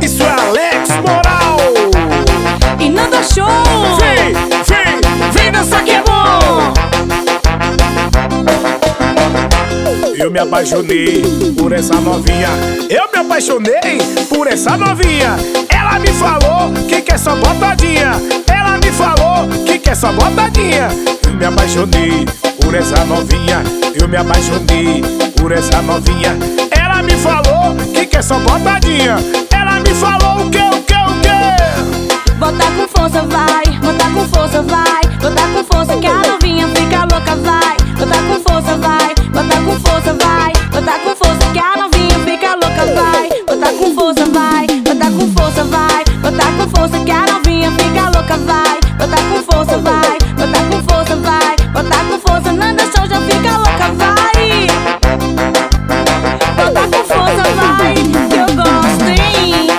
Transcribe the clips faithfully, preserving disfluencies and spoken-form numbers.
Isso é Alex Moral e Nanda Show. Vem, vem, vem dançar que é bom. Eu me apaixonei por essa novinha. Eu me apaixonei por essa novinha. Ela me falou que quer só botadinha. Ela me falou que quer só botadinha. Eu me apaixonei por essa novinha. Eu me apaixonei por essa novinha. Ela me falou que quer só botadinha. Ela me falou o que, o que, o que? Bota com força, vai. Bota com força, vai. Bota com força que a novinha fica louca, vai. Bota com força, vai. Bota com força, vai. Bota com força que a novinha fica louca, vai. Bota com força, vai. Bota com força, vai. Bota com força que a novinha fica louca, vai. Bota com força, vai. Bota com força, vai. Bota com força, Nanda Show já fica louca, vai. Bota com força, vai, que eu gosto, hein?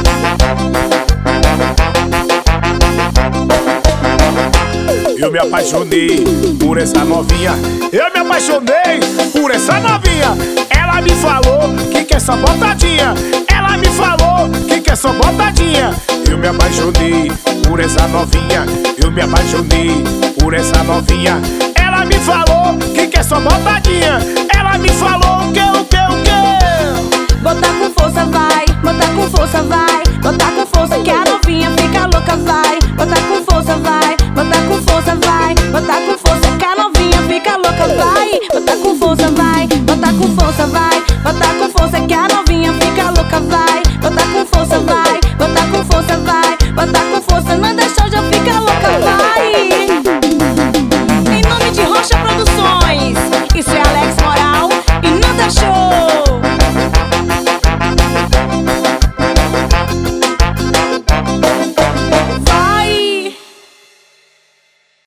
Eu me apaixonei por essa novinha. Eu me apaixonei por essa novinha. Ela me falou que quer só botadinha. Ela me falou que quer só botadinha. Eu me apaixonei por essa novinha. Eu me apaixonei por essa novinha. Ela me falou que quer só botadinha. Ela me falou o que, o que, o que? Bota com força, vai. Bota com força, vai. Bota com força que a novinha fica louca, vai. Bota com força, vai. Bota com força, vai. Bota com força que a novinha fica louca, vai. Bota com força, vai. Bota com força, vai.